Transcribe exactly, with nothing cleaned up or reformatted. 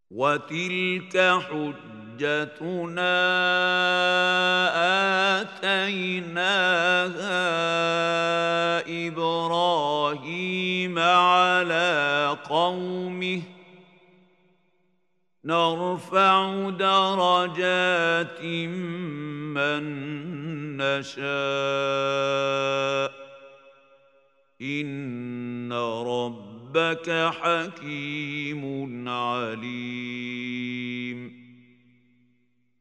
وتلك حجتنا آتيناها إبراهيم على قومه نرفع درجات من نشاء إن ربك حكيم عليم